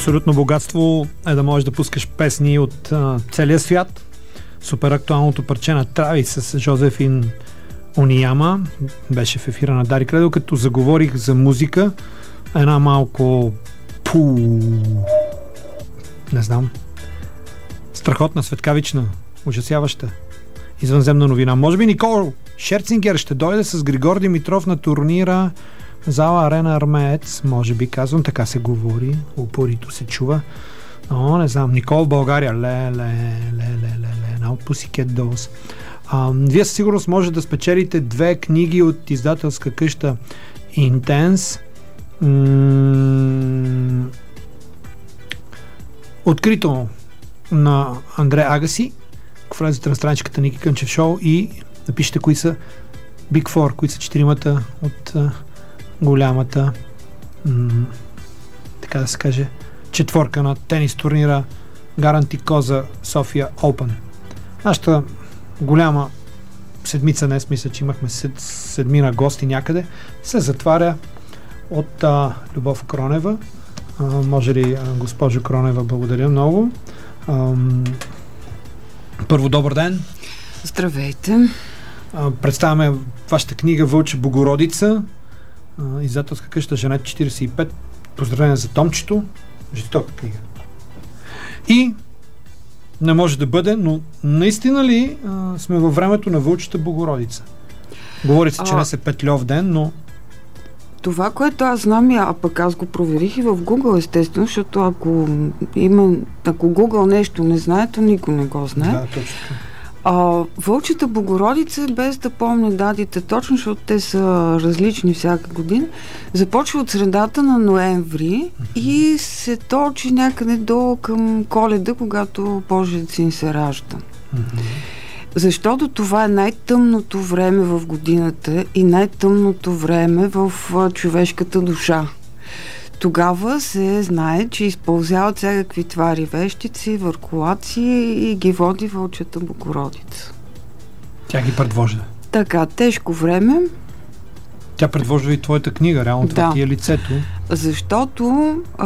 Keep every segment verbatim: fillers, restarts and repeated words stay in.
Абсолютно богатство е да можеш да пускаш песни от а, целия свят. Супер актуалното парче на Травис с Жозефин Онияма беше в ефира на Дарик Радио, като заговорих за музика. Една малко пу... не знам. Страхотна, светкавична, ужасяваща, извънземна новина. Може би Никол Шерцингер ще дойде с Григор Димитров на турнира зала Арена Армеец. Може би, казвам, така се говори. Упорито се чува. Но, не знам. Никол в България. Ле, ле, ле, ле, ле, ле. На от Pussycat Dolls. А, вие със сигурност може да спечелите две книги от издателска къща Intense. М- Открито на Андре Агаси. Ако влезете на страничката Ники Кънчев Шоу и напишете кои са Big Four, кои са четиримата от а, голямата м- така да се каже четворка на тенис турнира Guarantee Cosa Sofia Open. Нашата голяма седмица днес, мисля, че имахме сед, седмина гости някъде, се затваря от а, Любов Кронева. А, може ли, а, госпожо Кронева, благодаря много. А, първо, добър ден. Здравейте. А, представяме вашата книга Вълча Богородица, а, издателска къща Женет четирийсет и пет. Поздравление за томчето. Жестока книга. И не може да бъде, но наистина ли а, сме във времето на Вълчата Богородица? Говори се, че а... не се Петльов ден, но това, което аз знам, а пък аз го проверих и в Google, естествено, защото ако има, ако Google нещо не знае, то никой не го знае. Да, точно. А, Вълчата Богородица, без да помня датите точно, защото те са различни всяка година, започва от средата на ноември mm-hmm. и се точи някъде до към Коледа, когато Божият син се ражда. Mm-hmm. Защото това е най-тъмното време в годината и най-тъмното време в човешката душа. Тогава се знае, че изпълзяват всякакви твари вещици, върколаци и ги води Вълчата Богородица. Тя ги предвожда. Така, тежко време. Тя предвожда и твоята книга, реално това да. ти е лицето. Защото а,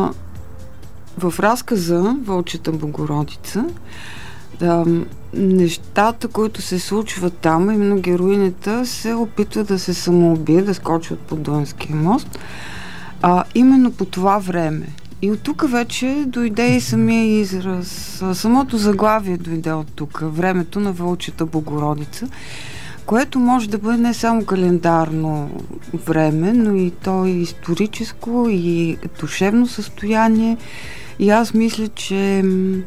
в разказа Вълчата Богородица да, нещата, които се случват там, именно героинята се опитва да се самоубие, да скочи от Подуанския мост, а, именно по това време. И от тук вече дойде и самия израз. Самото заглавие дойде от тук. Времето на Вълчата Богородица, което може да бъде не само календарно време, но и то и историческо, и душевно състояние. И аз мисля, че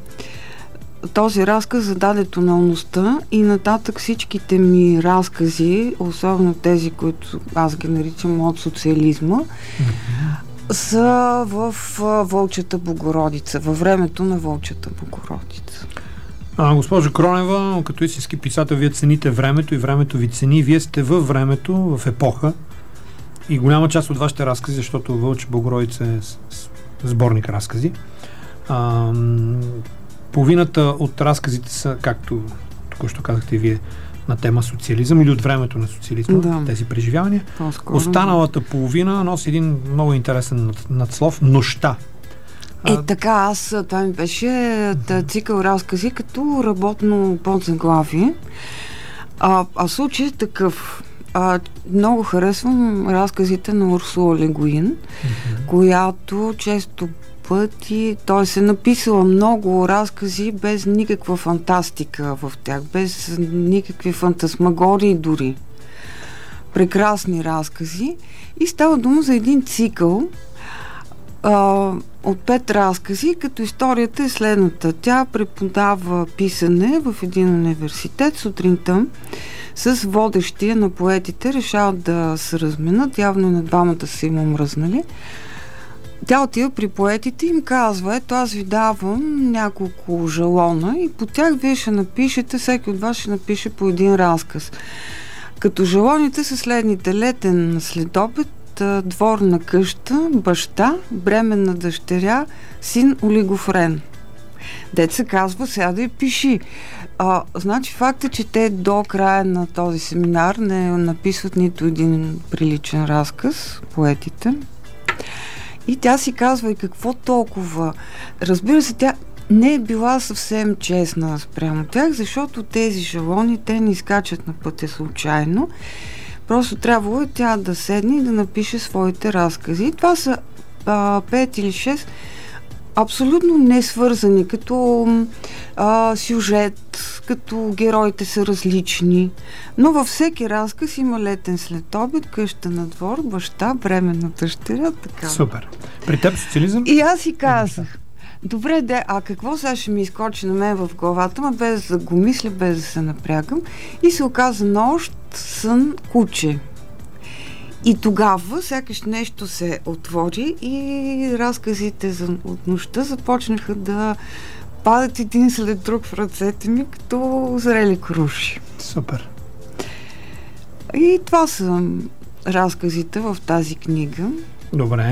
този разказ зададе тоналността и нататък всичките ми разкази, особено тези, които аз ги наричам от социализма, mm-hmm. са в Вълчата Богородица, във времето на Вълчата Богородица. А, госпожо Кронева, като истински писател, вие цените времето и времето ви цени. Вие сте във времето, в епоха и голяма част от вашите разкази, защото Вълча Богородица е сборник разкази. А, половината от разказите са, както току-що казахте вие, на тема социализъм или от времето на социализма, да. Тези преживявания. По-скоро. Останалата половина носи един много интересен надслов – нощта. Е, а... така, аз, това ми беше цикъл разкази като работно подзаглавие. А, а случай е такъв. А, много харесвам разказите на Урсула Ле Гуин, mm-hmm. която често пъти, т.е. е написала много разкази без никаква фантастика в тях, без никакви фантасмагории дори. Прекрасни разкази. И става дума за един цикъл а, от пет разкази, като историята е следната. Тя преподава писане в един университет сутринта с водещия на поетите. Решават да се разменят, явно и на двамата са им омръзнали. Тя отива при поетите и им казва: ето, аз ви давам няколко жалона и по тях вие ще напишете, всеки от вас ще напише по един разказ. Като жалоните са следните: летен следобед, дворна къща, баща, бременна дъщеря, син олигофрен. Деца казва: сега да я пиши. А, значи факт е, че те до края на този семинар не написват нито един приличен разказ, поетите. И тя си казва, и какво толкова? Разбира се, тя не е била съвсем честна спрямо тях, защото тези жалони, те не изкачат на пътя случайно. Просто трябвало е тя да седне и да напише своите разкази. Това са а, пет или шест абсолютно не свързани, като а, сюжет, като героите са различни. Но във всеки разказ има летен следобед, къща на двор, баща, бременна дъщеря, така. Супер. При теб социализъм? И аз си казах, добре, де, а какво сега ще ми изкочи на мен в главата, ма без да го мисля, без да се напрягам. И се оказа нощ, сън, куче. И тогава сякаш нещо се отвори и разказите за, от нощта започнаха да падат един след друг в ръцете ми, като зрели круши. Супер. И това са разказите в тази книга. Добре.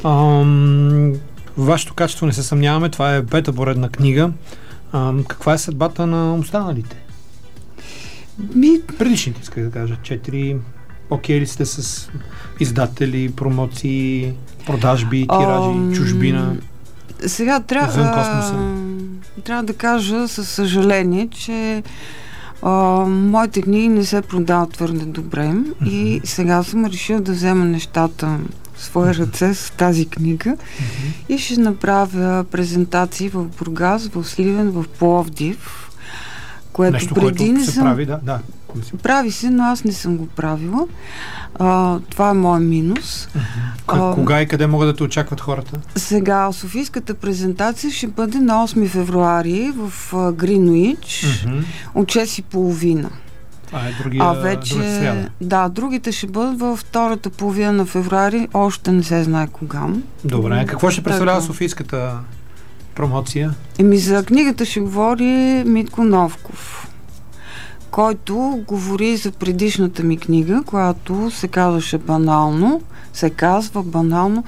Ам, вашето качество не се съмняваме, това е пета поредна книга. Ам, каква е съдбата на останалите? Ми... Предишните, исках да кажа. Четири... Окей ли сте с издатели, промоции, продажби, тиражи, um, чужбина? Сега трябва, трябва да кажа със съжаление, че а, моите книги не се продават твърде добре mm-hmm. и сега съм решила да взема нещата в своя ръце с тази книга mm-hmm. и ще направя презентации в Бургас, в Сливен, в Пловдив, което нещо, преди което не се съм... прави, да, да. Прави се, но аз не съм го правила. А, това е моят минус. Uh-huh. Кога и къде могат да те очакват хората? Сега, Софийската презентация ще бъде на осми февруари в Гринуич uh-huh. от шест и половина. Това е другия, а вече, другата сряда. Да, другите ще бъдат във втората половина на февруари, още не се знае кога. Добре, какво ще представлява Софийската промоция? Еми, за книгата ще говори Митко Новков, който говори за предишната ми книга, която се казваше банално, се казва банално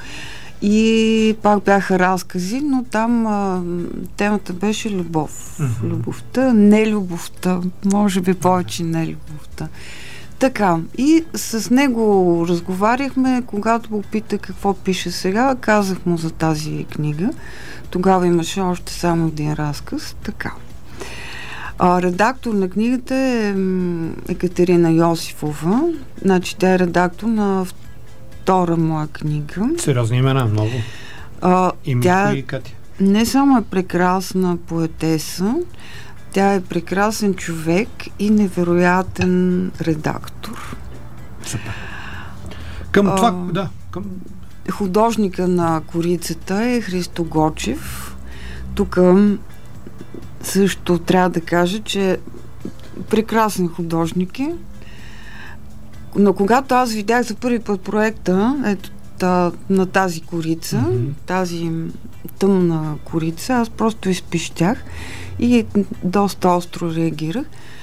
и пак бяха разкази, но там а, темата беше любов. Mm-hmm. Любовта, не любовта, може би повече не любовта. Така, и с него разговаряхме, когато го пита какво пише сега, казах му за тази книга. Тогава имаше още само един разказ. Така. А, редактор на книгата е Екатерина Йосифова. Значи тя е редактор на втора моя книга. Сериозни имена, много. А, и тя и Катя. Не само е прекрасна поетеса, тя е прекрасен човек и невероятен редактор. Супер. Към а, това, да. Към... Художника на корицата е Христо Гочев. Тук също трябва да кажа, че прекрасен художник е. Но когато аз видях за първи път проекта ето, та, на тази корица, mm-hmm. тази тъмна корица, аз просто изпищях и доста остро реагирах.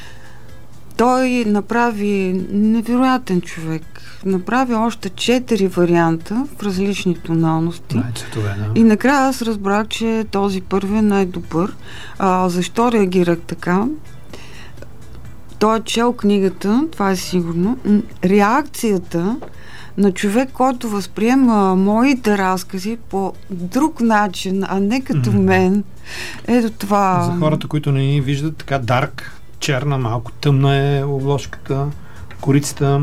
Той направи невероятен човек. Направи още четири варианта в различни тоналности. Цветове, да. И накрая аз разбрах, че този първи е най-добър. А, защо реагирах така? Той е чел книгата, това е сигурно. Реакцията на човек, който възприема моите разкази по друг начин, а не като mm. мен, ето това... За хората, които не ни виждат, така дарк, черна, малко тъмна е обложката, корицата,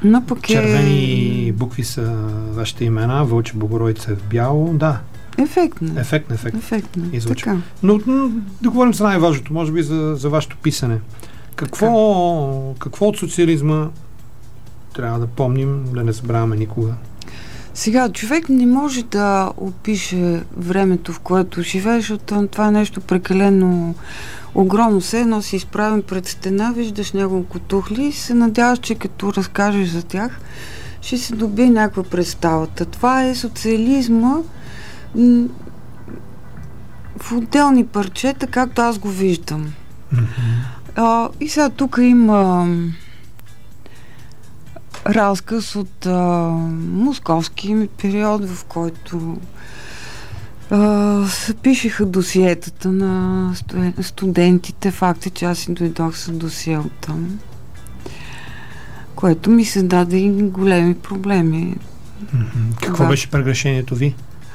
червени е... букви са вашите имена, Вълче Богородица е в бяло, да. Ефектно. Ефектно, ефектно. Ефектно. Така. Но, но да говорим за най-важното, може би за, за вашето писане. Какво, какво от социализма трябва да помним, да не забравяме никога? Сега, човек не може да опише времето, в което живее, защото това е нещо прекалено огромно. Все едно си изправен пред стена, виждаш няколко тухли и се надяваш, че като разкажеш за тях, ще се добие някаква представата. Това е социализма м- в отделни парчета, както аз го виждам. Mm-hmm. А, и сега тук има разказ от а, московски период, в който а, се пишеха досиетата на студентите. Факт е, че аз си дойдох с досие от там, което ми се даде и големи проблеми. Mm-hmm. Какво беше прегрешението ви?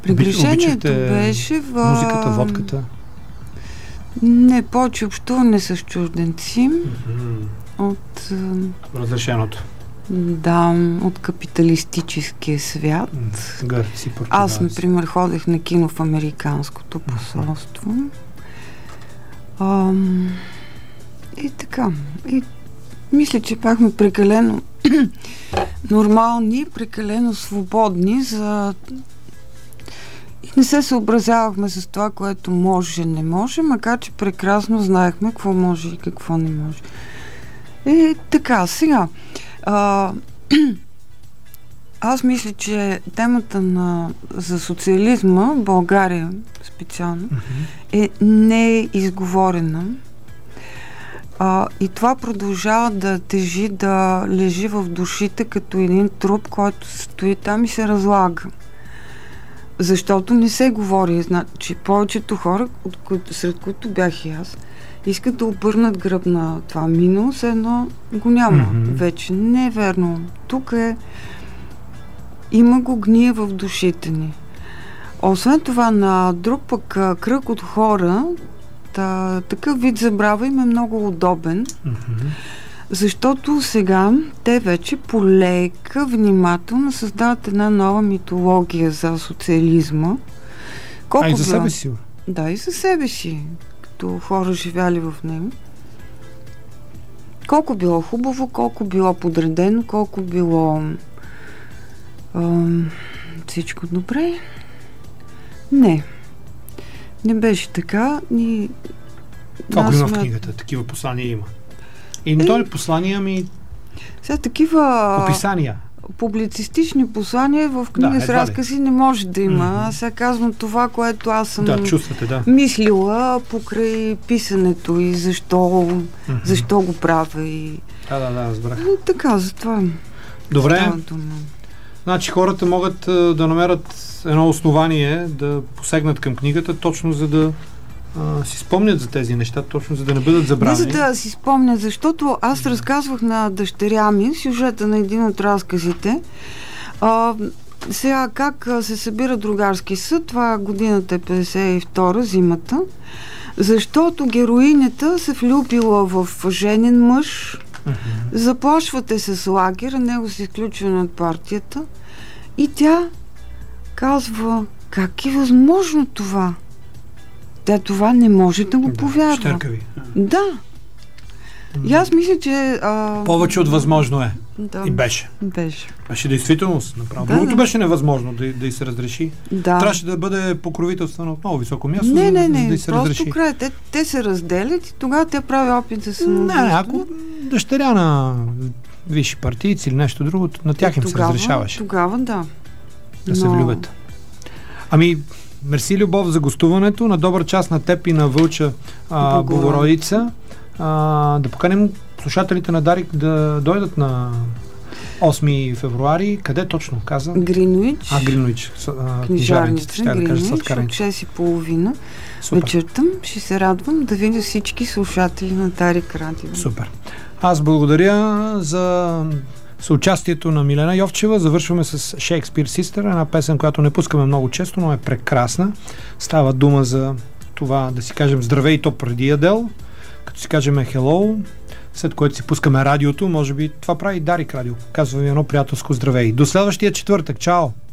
Прегрешението беше в... музиката, водката? Не, повече общуване с чужденци. Mm-hmm. От... Разрешеното. Да, от капиталистическия свят. Mm-hmm. Гърци, португалци. Аз, например, ходех на кино в Американското посолство. Mm-hmm. Ам... И така. И мисля, че бяхме прекалено нормални, прекалено свободни за... И не се съобразявахме с това, което може, не може, макар че прекрасно знаехме какво може и какво не може. И така, сега. А, аз мисля, че темата на, за социализма в България специално mm-hmm. е неизговорена. А, и това продължава да тежи, да лежи в душите като един труп, който стои там и се разлага. Защото не се говори. Значи, повечето хора, от които, сред които бях и аз, искат да обърнат гръб на това минало, все едно го няма mm-hmm. вече. Не е верно. Тук е... Има го гния в душите ни. Освен това, на друг пък кръг от хора, та, такъв вид забрава им е много удобен, mm-hmm. защото сега те вече полека, внимателно създават една нова митология за социализма. Колко а и за себе си? Да, и за себе си, като хора живяли в него. Колко било хубаво, колко било подредено, колко било ам, всичко добре. Не. Не беше така. Ни... Това го има в книгата. Такива послания има. И не е... то ли послания, ми... Сега такива... Описания. Публицистични послания в книга да, с разкази не може да има. Mm-hmm. Аз сега казвам това, което аз съм да, чувствате, да. мислила покрай писането и защо, mm-hmm. защо го правя. И... Да, да, да, разбрах. И така, затова... Добре. Значи хората могат да намерят едно основание да посегнат към книгата, точно за да а, си спомнят за тези неща, точно за да не бъдат забравени. Не за да си спомнят, защото аз разказвах на дъщеря ми сюжета на един от разказите. А, сега как се събира другарски съд, това годината е петдесет и втора, зимата, защото героинята се влюбила в женен мъж, uh-huh. заплашвате с лагер, него се изключва от партията и тя казва, как е възможно това? Тя това не може да го да, повярва. Щеркави. Да. Mm. И аз мисля, че... А... Повече от възможно е. Да. И беше. Беше. Беше действителност. Направо. Да, Другото да. беше невъзможно да, да й се разреши. Да. Трябваше да бъде покровителствено от много високо място, не, за, не, не, за да й се просто разреши. край. Те, те се разделят и тогава тя прави опит за самоубийство. Не, не, ако дъщеря на висши партийци или нещо друго, на тях им тогава, се разрешаваше. Тогава да. Да Но... се влюбят. Ами, мерси, Любов, за гостуването. На добър час на теб и на Вълча а, Богородица. А, да поканим слушателите на Дарик да дойдат на осми февруари. Къде точно каза? Гринуич. А, Гринуич. Книжарница. Ще да кажа сладкарница. От шест и половина вечерта. Ще се радвам да видя всички слушатели на Дарик Радио. Супер. Аз благодаря за съучастието на Милена Йовчева. Завършваме с Shakespeare Sister, една песен, която не пускаме много често, но е прекрасна. Става дума за това да си кажем здравей, то преди Адел, като си кажем hello, след което си пускаме радиото, може би това прави Дарик Радио. Казва ви едно приятелско здравей. До следващия четвъртък. Чао!